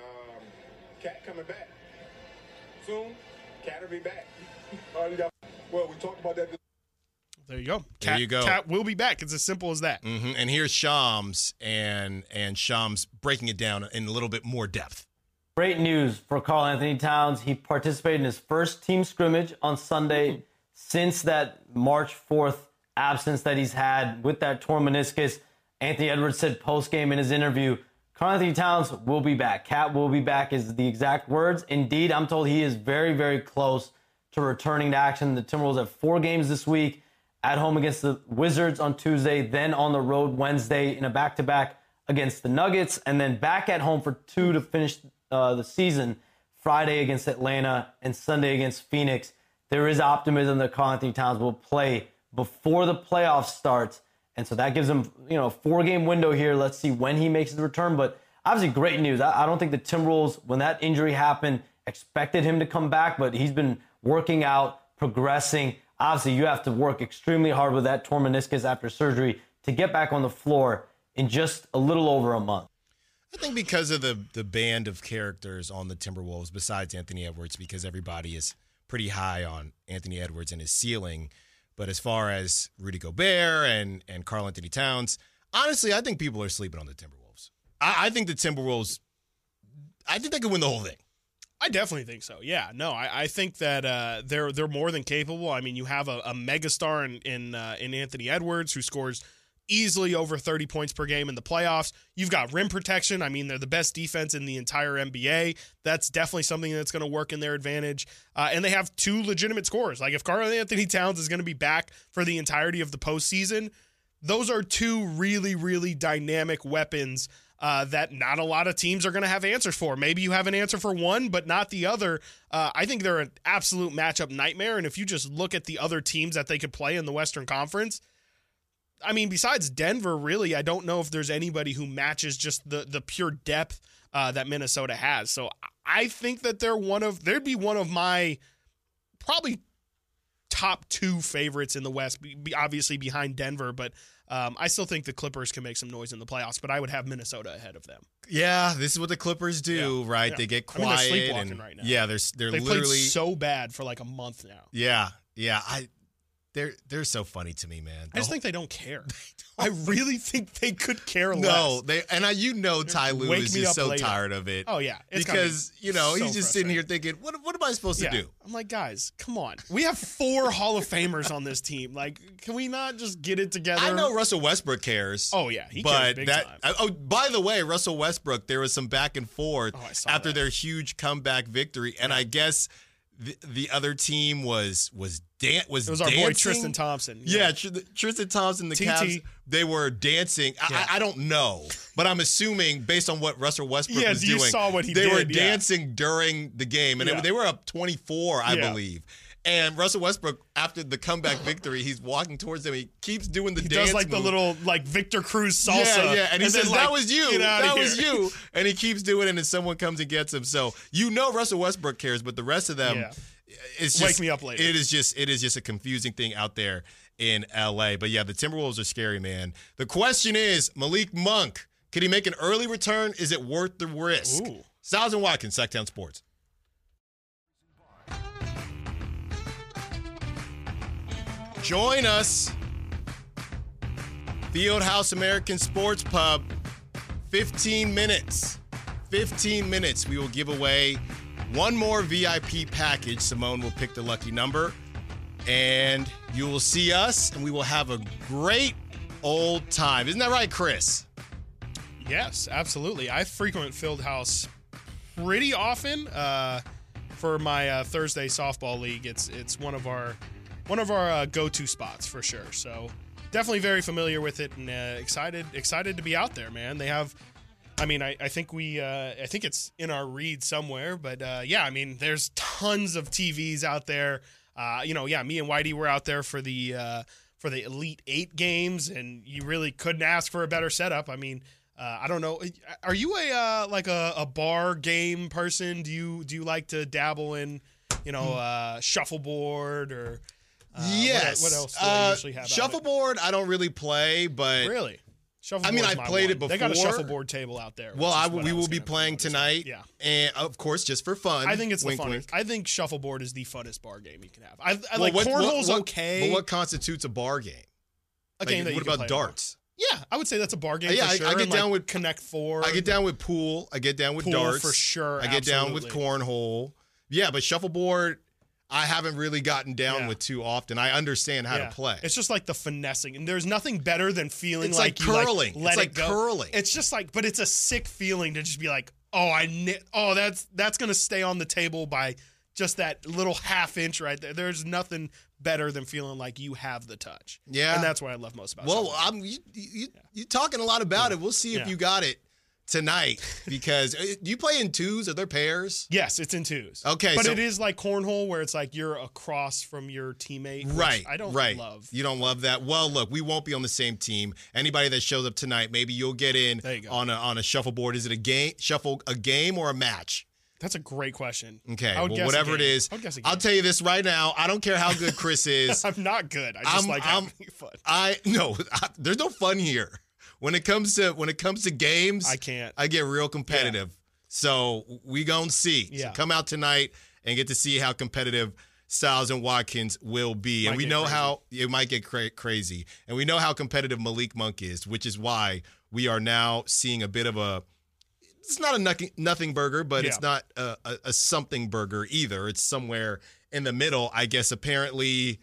S5: Cat coming back soon. Cat will be back. Uh, you got, well, we talked about that.
S3: There you go.
S1: There
S3: Cat,
S1: you go.
S3: Cat will be back. It's as simple as that.
S1: Mm-hmm. And here's Shams, and and Shams breaking it down in a little bit more depth.
S6: Great news for Karl Anthony Towns. He participated in his first team scrimmage on Sunday since that March fourth absence that he's had with that torn meniscus. Anthony Edwards said post-game in his interview, Karl Anthony Towns will be back. Cat will be back is the exact words. Indeed, I'm told he is very, very close to returning to action. The Timberwolves have four games this week, at home against the Wizards on Tuesday, then on the road Wednesday in a back-to-back against the Nuggets, and then back at home for two to finish uh, the season, Friday against Atlanta and Sunday against Phoenix. There is optimism that Karl Anthony Towns will play before the playoffs starts. And so that gives him, you know, a four-game window here. Let's see when he makes his return. But obviously great news. I, I don't think the Timberwolves, when that injury happened, expected him to come back, but he's been working out, progressing. Obviously, you have to work extremely hard with that torn meniscus after surgery to get back on the floor in just a little over a month.
S1: I think because of the the band of characters on the Timberwolves, besides Anthony Edwards, because everybody is pretty high on Anthony Edwards and his ceiling. But as far as Rudy Gobert and, and Karl Anthony Towns, honestly, I think people are sleeping on the Timberwolves. I, I think the Timberwolves, I think they could win the whole thing.
S3: I definitely think so. Yeah, no, I, I think that uh, they're they're more than capable. I mean, you have a, a megastar in in, uh, in Anthony Edwards who scores easily over thirty points per game in the playoffs. You've got rim protection. I mean, they're the best defense in the entire N B A. That's definitely something that's going to work in their advantage. Uh, and they have two legitimate scorers. Like if Karl Anthony Towns is going to be back for the entirety of the postseason, those are two really, really dynamic weapons uh, that not a lot of teams are going to have answers for. Maybe you have an answer for one, but not the other. Uh, I think they're an absolute matchup nightmare. And if you just look at the other teams that they could play in the Western Conference, I mean, besides Denver, really, I don't know if there's anybody who matches just the the pure depth uh, that Minnesota has. So I think that they're one of, they'd be one of my probably top two favorites in the West, be, obviously behind Denver, but um, I still think the Clippers can make some noise in the playoffs, but I would have Minnesota ahead of them.
S1: Yeah, this is what the Clippers do,
S3: Yeah,
S1: right?
S3: yeah.
S1: They get
S3: I mean,
S1: quiet.
S3: they're sleepwalking
S1: and,
S3: right now.
S1: Yeah, they're, they're
S3: They
S1: literally.
S3: played so bad for like a month now.
S1: Yeah, yeah. I. They're they're so funny to me, man.
S3: I just think they don't care. I really think they could care less.
S1: No, they and I, you know, Ty Lue
S3: Wake
S1: is
S3: me
S1: just
S3: up
S1: so
S3: later.
S1: tired of it.
S3: Oh, yeah. It's gotta
S1: because
S3: be
S1: you know
S3: so
S1: he's just sitting
S3: frustrating.
S1: here thinking, what what am I supposed
S3: Yeah.
S1: to do?
S3: I'm like, guys, come on. We have four Hall of Famers on this team. Like, can we not just get it together?
S1: I know Russell Westbrook cares.
S3: Oh, yeah. He
S1: but
S3: cares big
S1: that
S3: time.
S1: I- oh, by the way, Russell Westbrook, there was some back and forth
S3: Oh, I saw
S1: after
S3: that.
S1: their huge comeback victory, and I guess the, the other team was was dan- was
S3: It was our
S1: dancing.
S3: boy Tristan Thompson.
S1: Yeah, Tr- Tristan Thompson, the
S3: T T.
S1: Cavs, they were dancing. I,
S3: Yeah.
S1: I, I don't know, but I'm assuming based on what Russell Westbrook
S3: Yeah,
S1: was
S3: you
S1: doing,
S3: saw what he
S1: they were
S3: did, yeah.
S1: dancing during the game, and
S3: Yeah.
S1: it, they were up twenty-four, I
S3: Yeah.
S1: believe. And Russell Westbrook, after the comeback victory, he's walking towards them. He keeps doing the
S3: He
S1: dance
S3: does like the
S1: move.
S3: little like Victor Cruz salsa.
S1: Yeah, yeah. And he
S3: then,
S1: says,
S3: like,
S1: that was you.
S3: "Get outta
S1: That was
S3: here."
S1: you. And he keeps doing it, and someone comes and gets him. So you know Russell Westbrook cares, but the rest of them,
S3: Yeah.
S1: it's
S3: Wake
S1: just,
S3: me up later.
S1: It is just it is just a confusing thing out there in L A. But yeah, the Timberwolves are scary, man. The question is, Malik Monk, can he make an early return? Is it worth the risk?
S3: Ooh.
S1: Styles and Watkins, Sacktown Sports. Join us. Fieldhouse American Sports Pub. fifteen minutes. fifteen minutes. We will give away one more V I P package. Simone will pick the lucky number. And you will see us, and we will have a great old time. Isn't that right, Chris?
S3: Yes, absolutely. I frequent Fieldhouse pretty often uh, for my uh, Thursday softball league. It's it's one of our one of our uh, go-to spots for sure. So definitely very familiar with it, and uh, excited excited to be out there, man. They have, I mean, I, I think we uh, I think it's in our read somewhere, but uh, yeah, I mean, there's tons of T Vs out there. Uh, you know, yeah, me and Whitey were out there for the uh, for the Elite Eight games, and you really couldn't ask for a better setup. I mean. Uh, I don't know. Are you a uh, like a, a bar game person? Do you do you like to dabble in, you know, uh, shuffleboard or uh,
S1: yes.
S3: What, what else do they
S1: Uh,
S3: usually have? out
S1: shuffleboard, I don't really play, but
S3: there? Really? Shuffleboard's
S1: I mean, I've
S3: my
S1: played
S3: one.
S1: it
S3: They got a
S1: before.
S3: shuffleboard table out there.
S1: Well,
S3: which
S1: I,
S3: is what
S1: we
S3: I
S1: will
S3: was
S1: be
S3: gonna
S1: playing
S3: promote as well.
S1: tonight,
S3: Yeah.
S1: and of course, just for fun.
S3: I think it's the
S1: wink,
S3: funnest.
S1: wink.
S3: I think shuffleboard is the funnest bar game you can have. I, I
S1: Well,
S3: like
S1: what-
S3: cornhole's
S1: what- what-
S3: okay.
S1: But what constitutes a bar game?
S3: a
S1: Like,
S3: game that
S1: what
S3: you can
S1: about
S3: play alone.
S1: darts?
S3: Yeah, I would say that's a bar game.
S1: Uh, yeah,
S3: for
S1: I-
S3: sure.
S1: I get
S3: and, like,
S1: down with-
S3: Connect Four.
S1: I get down with pool. I get down with
S3: Pool
S1: darts
S3: for sure,
S1: I get down with
S3: absolutely.
S1: cornhole. Yeah, but shuffleboard, I haven't really gotten down
S3: Yeah.
S1: with too often. I understand how
S3: Yeah.
S1: to play.
S3: It's just like the finessing, and there's nothing better than feeling
S1: It's
S3: like,
S1: like
S3: you
S1: curling.
S3: Like, let
S1: It's like
S3: it go.
S1: curling.
S3: It's just like, but it's a sick feeling to just be like, oh, I knit. Oh, that's that's gonna stay on the table by just that little half inch right there. There's nothing better than feeling like you have the touch.
S1: Yeah.
S3: and that's what I love most about.
S1: well,
S3: shuffleboard.
S1: I'm you, you, you talking a lot about it. We'll see if
S3: Yeah.
S1: you got it tonight because uh, do you play in twos? Are there pairs?
S3: Yes, it's in twos.
S1: Okay,
S3: but
S1: so-
S3: it is like cornhole where it's like you're across from your teammate. which
S1: Right.
S3: I don't
S1: right.
S3: love.
S1: You don't love that. Well, look, we won't be on the same team. Anybody that shows up tonight, maybe you'll get in
S3: There you go.
S1: on a on a shuffleboard. Is it a game shuffle a game or a match?
S3: That's a great question.
S1: Okay,
S3: I would
S1: well,
S3: guess a
S1: whatever it
S3: game.
S1: is,
S3: I would guess a
S1: I'll
S3: game.
S1: tell you this right now. I don't care how good Chris is.
S3: I'm not good. I just
S1: I'm-
S3: like
S1: I'm-
S3: having fun.
S1: I no, I, there's no fun here. When it comes to when it comes to games,
S3: I can't.
S1: I get real competitive. So we gonna see.
S3: Yeah.
S1: So come out tonight and get to see how competitive Styles and Watkins will be.
S3: Might
S1: and we
S3: get
S1: know
S3: crazy.
S1: how it might get cra- crazy. And we know how competitive Malik Monk is, which is why we are now seeing a bit of a. It's not a nothing, nothing burger, but it's
S3: Yeah.
S1: not a, a, a something burger either. It's somewhere in the middle. I guess apparently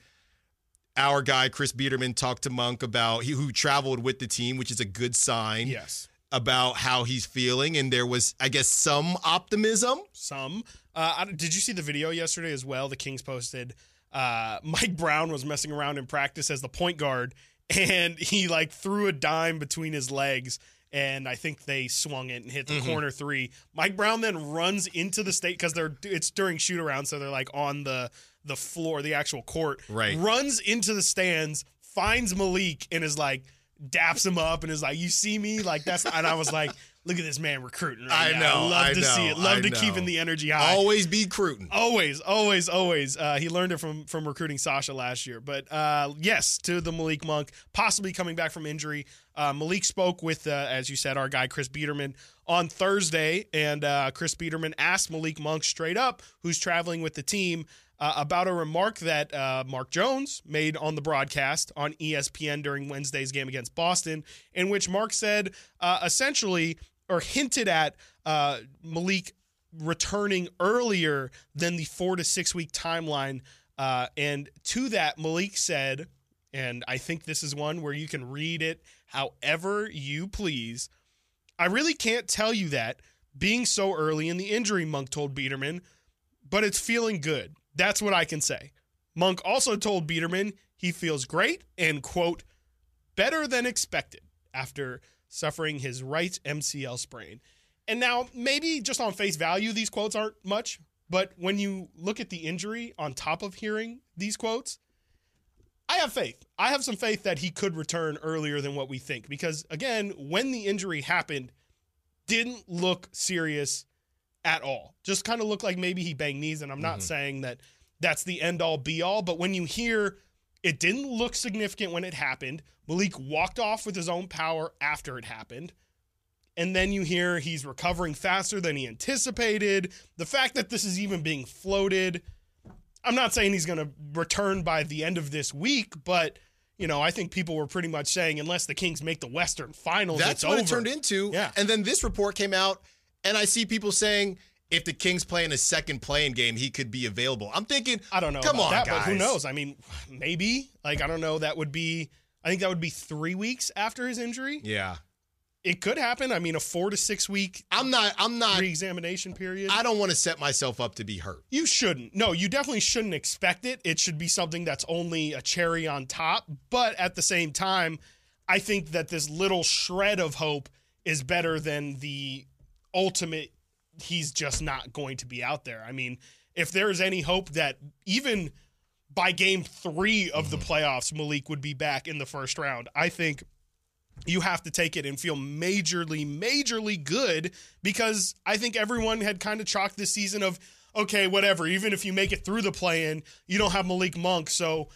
S1: our guy Chris Biederman talked to Monk about he who traveled with the team, which is a good sign
S3: Yes.
S1: about how he's feeling, and there was, I guess, some optimism.
S3: Some. Uh, I, did you see the video yesterday as well? The Kings posted uh, Mike Brown was messing around in practice as the point guard, and he like threw a dime between his legs, and I think they swung it and hit the
S1: Mm-hmm.
S3: corner three. Mike Brown then runs into the state because they're it's during shoot around, so they're like on the the floor, the actual court.
S1: Right.
S3: Runs into the stands, finds Malik, and is like daps him up and is like, "You see me?" Like that's and I was like, "Look at this man recruiting right
S1: I
S3: now.
S1: know,
S3: Love
S1: I
S3: to see
S1: know,
S3: it. Love
S1: I
S3: to
S1: know.
S3: keeping the energy high."
S1: Always be Cruton.
S3: Always, always, always. Uh, he learned it from from recruiting Sasha last year. But uh, yes, to the Malik Monk, possibly coming back from injury. Uh, Malik spoke with, uh, as you said, our guy Chris Biederman on Thursday, and uh, Chris Biederman asked Malik Monk straight up, who's traveling with the team, uh, about a remark that uh, Mark Jones made on the broadcast on E S P N during Wednesday's game against Boston, in which Mark said uh, essentially or hinted at uh, Malik returning earlier than the four to six week timeline. Uh, and to that, Malik said, and I think this is one where you can read it however you please. I really can't tell you that being so early in the injury, Monk told Biederman, but it's feeling good. That's what I can say. Monk also told Biederman he feels great and, quote, better than expected after suffering his right M C L sprain. And now, maybe just on face value, these quotes aren't much, but when you look at the injury on top of hearing these quotes, I have faith. I have some faith that he could return earlier than what we think. Because, again, when the injury happened, didn't look serious at all. Just kind of looked like maybe he banged knees, and I'm not saying that that's the end-all, be-all, but when you hear it didn't look significant when it happened, Malik walked off with his own power after it happened, and then you hear he's recovering faster than he anticipated, the fact that this is even being floated, I'm not saying he's going to return by the end of this week, but, you know, I think people were pretty much saying unless the Kings make the Western Finals,
S1: That's
S3: it's
S1: what
S3: over.
S1: it turned into.
S3: Yeah.
S1: And then this report came out, and I see people saying if the Kings play in a second playing game, he could be available. I'm thinking,
S3: I don't know
S1: Come
S3: about
S1: on,
S3: that,
S1: guys.
S3: but who knows? I mean, maybe. Like, I don't know. That would be, I think that would be three weeks after his injury.
S1: Yeah.
S3: It could happen. I mean, a four to six week
S1: I'm not. I'm not.
S3: re-examination period.
S1: I don't want to set myself up to be hurt.
S3: You shouldn't. No, you definitely shouldn't expect it. It should be something that's only a cherry on top. But at the same time, I think that this little shred of hope is better than the ultimate, he's just not going to be out there. I mean, if there's any hope that even by game three of the playoffs, Malik would be back in the first round, I think you have to take it and feel majorly, majorly good, because I think everyone had kind of chalked this season of, okay, whatever, even if you make it through the play-in, you don't have Malik Monk, so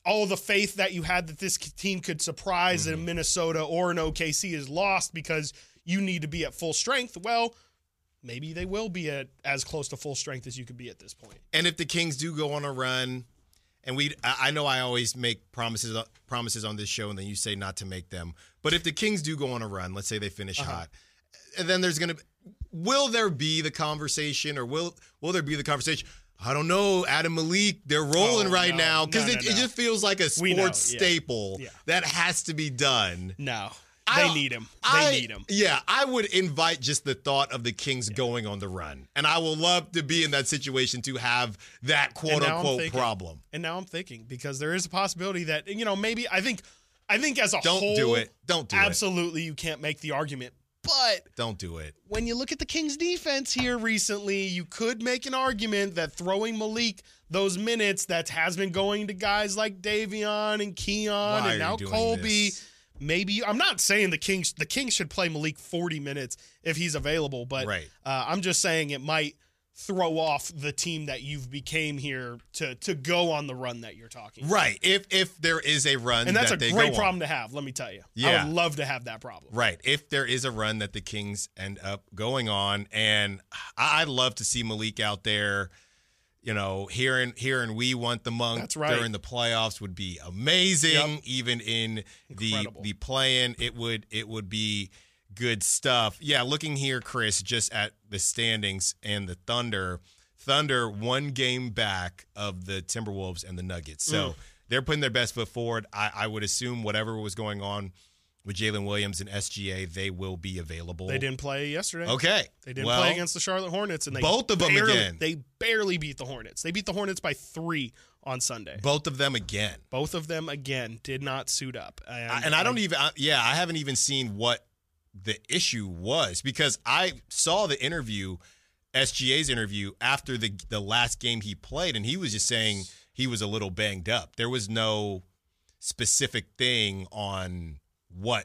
S3: all the faith that you had that this team could surprise
S1: Mm-hmm.
S3: in Minnesota or in O K C is lost because you need to be at full strength. Well, maybe they will be at as close to full strength as you could be at this point.
S1: And if the Kings do go on a run, and we, I I know I always make promises promises on this show, and then you say not to make them. But if the Kings do go on a run, let's say they finish
S3: Uh-huh.
S1: hot, and then there's gonna, will there be the conversation, or will will there be the conversation? I don't know, Adam Malik, they're rolling
S3: Oh,
S1: right
S3: no.
S1: now because
S3: No,
S1: it,
S3: no,
S1: it
S3: no.
S1: just feels like a
S3: We know,
S1: sports
S3: yeah.
S1: staple
S3: Yeah.
S1: that has to be done.
S3: No,
S1: I-
S3: they need him. They
S1: I-
S3: need him.
S1: Yeah, I would invite just the thought of the Kings going on the run. And I will love to be in that situation to have that quote
S3: And now I'm
S1: unquote
S3: thinking-
S1: problem.
S3: And now I'm thinking because there is a possibility that, you know, maybe I think I think as a
S1: Don't
S3: whole,
S1: do it. Don't do it.
S3: absolutely you can't make the argument. But
S1: Don't do it.
S3: when you look at the Kings defense here recently, you could make an argument that throwing Malik those minutes that has been going to guys like Davion and Keon
S1: Why are
S3: and now
S1: you doing
S3: Colby.
S1: this?
S3: Maybe I'm not saying the Kings the Kings should play Malik forty minutes if he's available, but
S1: Right.
S3: uh, I'm just saying it might throw off the team that you've became here to to go on the run that you're talking about.
S1: Right. If if there is a run
S3: And that's
S1: that
S3: a
S1: they
S3: great
S1: go
S3: problem
S1: on.
S3: to have, let me tell you. I
S1: Yeah.
S3: would love to have that problem.
S1: Right. If there is a run that the Kings end up going on, and I- I'd love to see Malik out there, you know, hearing hearing we want the monk
S3: That's right.
S1: during the playoffs would be amazing.
S3: Yep.
S1: Even in the
S3: Incredible.
S1: the play-in, it would it would be good stuff. Yeah, looking here, Chris, just at the standings and the Thunder. Thunder one game back of the Timberwolves and the Nuggets. So
S3: Mm.
S1: they're putting their best foot forward. I, I would assume whatever was going on with Jalen Williams and S G A, they will be available.
S3: They didn't play yesterday.
S1: Okay.
S3: They didn't
S1: well,
S3: play against the Charlotte Hornets, and they
S1: both of them
S3: barely,
S1: again.
S3: They barely beat the Hornets. They beat the Hornets by three on Sunday.
S1: Both of them again.
S3: Both of them again did not suit up, and,
S1: I, and I don't even, I, yeah, I haven't even seen what the issue was because I saw the interview, S G A's interview after the the last game he played, and he was just saying he was a little banged up. There was no specific thing on what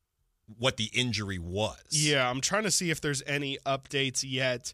S1: what the injury was.
S3: Yeah, I'm trying to see if there's any updates yet.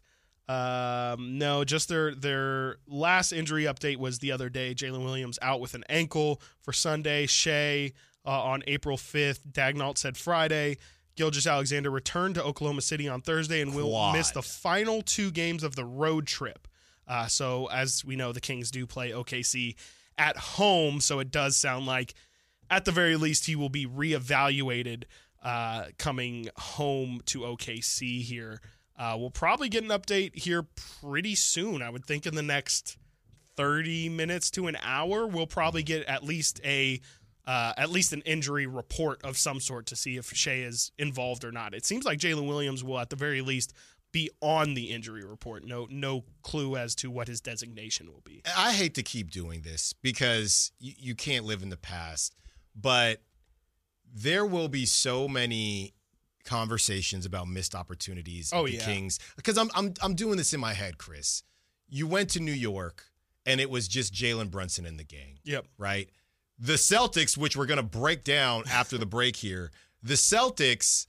S3: Um, no, just their their last injury update was the other day. Jalen Williams out with an ankle for Sunday. Shea uh, on April fifth. Dagnall said Friday. Gilgeous-Alexander returned to Oklahoma City on Thursday and will
S1: Quad.
S3: miss the final two games of the road trip. Uh, so as we know, the Kings do play O K C at home, so it does sound like at the very least he will be reevaluated uh, coming home to O K C here. Uh, we'll probably get an update here pretty soon. I would think in the next thirty minutes to an hour, we'll probably get at least a uh, at least an injury report of some sort to see if Shea is involved or not. It seems like Jalen Williams will at the very least be on the injury report. No, no clue as to what his designation will be.
S1: I hate to keep doing this because you, you can't live in the past, but there will be so many conversations about missed opportunities
S3: Oh,
S1: of the
S3: yeah.
S1: Kings. Because I'm I'm I'm doing this in my head, Chris. You went to New York and it was just Jalen Brunson and the gang,
S3: Yep.
S1: right? The Celtics, which we're gonna break down after the break here, the Celtics,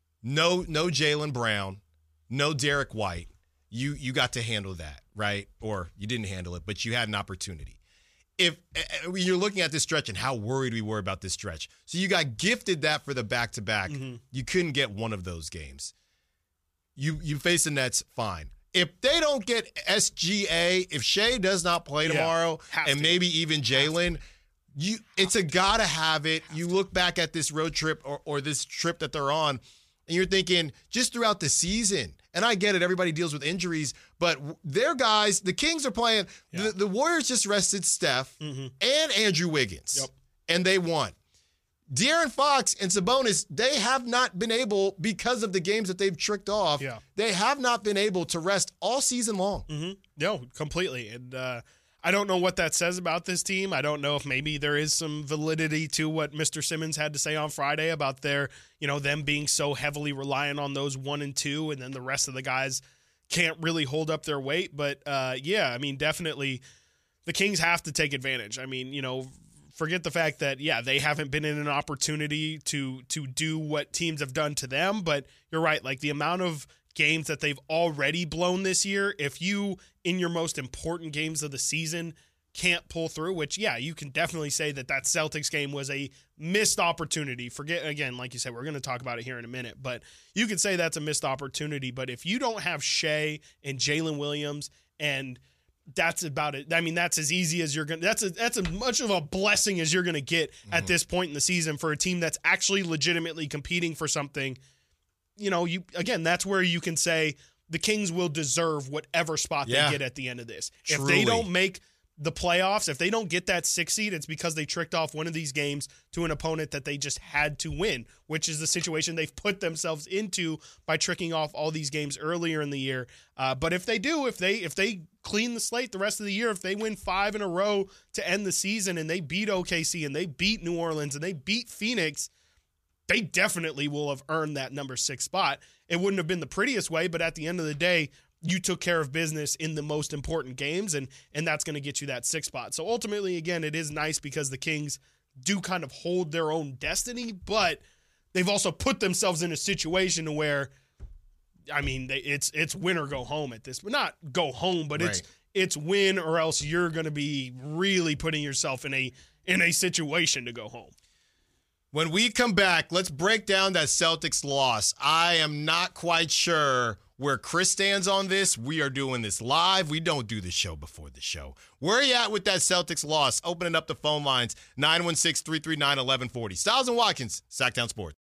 S1: no no Jaylen Brown, no Derek White. You you got to handle that, right? Or you didn't handle it, but you had an opportunity. If uh, you're looking at this stretch and how worried we were about this stretch, so you got gifted that for the back-to-back,
S3: Mm-hmm.
S1: you couldn't get one of those games. You you face the Nets, fine. If they don't get S G A, if Shea does not play
S3: Yeah,
S1: tomorrow,
S3: have
S1: and
S3: to.
S1: maybe even Jalen, you it's a gotta have it. You look back at this road trip or, or this trip that they're on, and you're thinking just throughout the season. And I get it, everybody deals with injuries, but w- their guys, the Kings are playing.
S3: Yeah.
S1: The, the Warriors just rested Steph
S3: Mhm.
S1: and Andrew Wiggins,
S3: Yep.
S1: and they won. De'Aaron Fox and Sabonis, they have not been able, because of the games that they've tricked off,
S3: Yeah.
S1: they have not been able to rest all season long.
S3: Mm-hmm. No, completely. And uh, I don't know what that says about this team. I don't know if maybe there is some validity to what Mister Simmons had to say on Friday about their, you know, them being so heavily reliant on those one and two, and then the rest of the guys can't really hold up their weight. But uh, yeah, I mean, definitely the Kings have to take advantage. I mean, you know, forget the fact that, yeah, they haven't been in an opportunity to to do what teams have done to them. But you're right, like the amount of games that they've already blown this year, if you, in your most important games of the season, can't pull through, which, yeah, you can definitely say that that Celtics game was a missed opportunity. Forget, again, like you said, we're going to talk about it here in a minute, but you could say that's a missed opportunity. But if you don't have Shea and Jalen Williams, and that's about it. I mean, that's as easy as you're going to, that's a, that's as much of a blessing as you're going to get mm-hmm. at this point in the season for a team that's actually legitimately competing for something. You know, you, again, that's where you can say the Kings will deserve whatever spot yeah. they get at the end of this.
S1: Truly.
S3: If they don't make the playoffs, if they don't get that six seed, it's because they tricked off one of these games to an opponent that they just had to win, which is the situation they've put themselves into by tricking off all these games earlier in the year. Uh, but if they do, if they if they clean the slate the rest of the year, if they win five in a row to end the season and they beat O K C and they beat New Orleans and they beat Phoenix, they definitely will have earned that number six spot. It wouldn't have been the prettiest way, but at the end of the day, you took care of business in the most important games, and and that's going to get you that sixth spot. So ultimately, again, it is nice because the Kings do kind of hold their own destiny, but they've also put themselves in a situation where, I mean, they, it's it's win or go home at this. But not go home, but right. it's it's win or else you're going to be really putting yourself in a in a situation to go home.
S1: When we come back, let's break down that Celtics loss. I am not quite sure where Chris stands on this. We are doing this live. We don't do the show before the show. Where are you at with that Celtics loss? Opening up the phone lines, nine one six, three three nine, one one four zero. Styles and Watkins, Sacktown Sports.